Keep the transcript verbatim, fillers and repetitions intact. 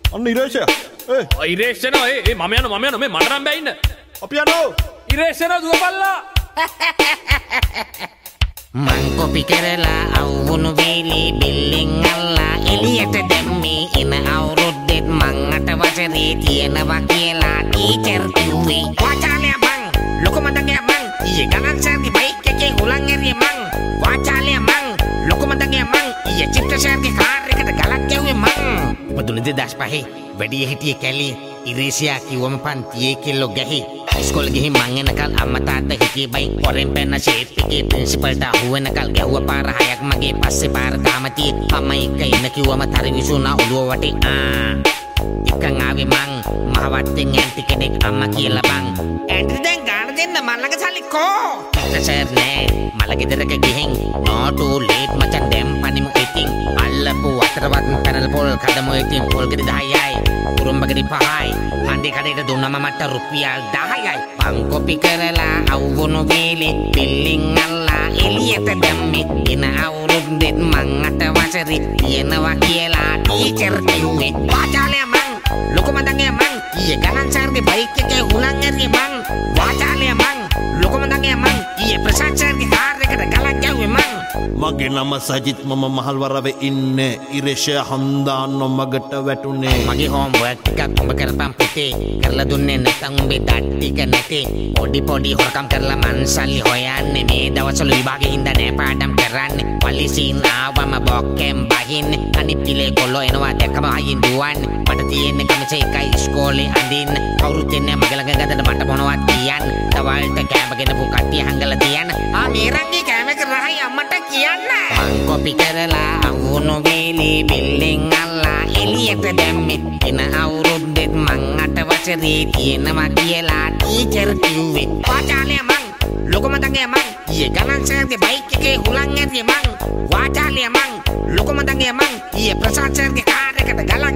අන්න ඉරේෂය. ඒ ඉරේෂය නෝ ඒ මම යනවා මම යනවා මේ මට නම් බෑ ඉන්න. අපි යනවා. ඉරේෂය නෝ දුවපල්ලා. මං කොපි කරලා අවුණු වේලි බිල්ලින් අල්ලා එළියට දැම්මේ එන අවුරුද්දෙත් මං අට වසරේ තියෙනවා කියලා ටීචර් කිව්වේ. වාචාලය මං ලොකු මතකයක් මං ඊයේ ගණන් සර්ගේ බයික් එකේ හුලං ඇරියේ මං. වාචාලය මං ලොකු මතකයක් මං ඊයේ චිත්‍ර සර්ගේ කාර් එකට ගලක් ගැහුවේ මං. ඉපදුනේ දෙදාස් පහේ වැඩිය හිටියේ කැලේ ඉරේෂයා කිව්වම පන්තියේ කෙල්ලෝ ගැහි. ඉස්කෝලේ ගිහින් මං එනකල් අම්මා තාත්තා හිටියේ බයි පොරෙන් පෙන්න ෂේප් එකේ ප්‍රින්සිපල්ට අහුවෙනකල් ගැහුවා පාර හයක් මගේ පස්සේ පාර තාමතියේ අම්මා එක්ක ඉන්න කිව්වම තරි විසුණා ඔළුව වටේ ආ එකන් ආවේ මං මහවත්තෙන් ඇන්ටි කෙනෙක් අම්මා කියලා බං ඇන්ටි දැන් ගාන දෙන්න මල්ලක සල්ලි කෝ සර් නෑ මල ගෙදරක ගිහින් no too late මචන් දැන් පනිමු ඉතින් අල්ලපු අතරවත් පැනල පොල් කඩමු ඉතින් පොල් ගෙඩි දහයයි උරුම්බගෙඩි පහයි හන්දේ කඩේට දුන්නම මට රුපියල් දහයයි පං කොපි කරලා අවුණු වේලේ බිල්ලින් අල්ලා එළියට දැම්මේ එන අවුරුද්දෙත් මං අට වසරේ තියෙනවා කියලා ටීචර් කිව්වේ. වාචාලය මං ලොකු මතකයක් මං ඊයේ ගණන් සර්ගේ බයික් එකේ හුලං ඇරියේ මං. වාචාලය මං ලොකු මතකයක් මං ඊයේ ප්‍රසාද් සර්ගේ කාර් එකට ගලක් ගැහුවේ මං. මගේ නම සජිත් මම මහල්වරවේ ඉන්නේ ඉරේෂය හන්දා නොමගට වැටුනේ. මගේ හෝම්වර්ක් ටිකක් උඹ කරපම් පුතේ කරලා දුන්නේ නැත්නම් උඹේ දත් ටික නැතේ පොඩි පොඩි හොරකම් කරලා මං සල්ලි හොයන්නේ මේ දවස්වල විභාගේ හින්දා නෑ පාඩම් කරන්නේ පොලිසියෙන් ආවම බොක්කෙන් බහින්නේ අනිත් පිලේ කොල්ලෝ එනවා දැකම අයින් දුවන්නේ මට තියෙන්නේ කමිස එකයි ඉස්කෝලේ අඳින්න කවුරුත් එන්නේ මගේ ළඟ ගඳන මට මොනවද කියන්න තවල්ට කෑමගෙන පු කට්ටිය හංගලා තියන්න ආ මේ රංගේ කෑමක රහයි අම්මට කියන්න මං කොපි කරලා අවුණු වේලේ බිල්ලින් අල්ලා එළියට දැම්මේ එන අවුරුද්දෙත් මං අට වසරේ තියෙනවා කියලා ටීචර් කිව්වේ. වාචාලය මං ලොකු මතකයක් මං ඊයේ ගණන් සර්ගේ බයික් එකේ හුලං ඇරියේ මං. වාචාලය මං ලොකු මතකයක් මං ඊයේ ප්‍රසාද් සර්ගේ කාර් එකට ගලක්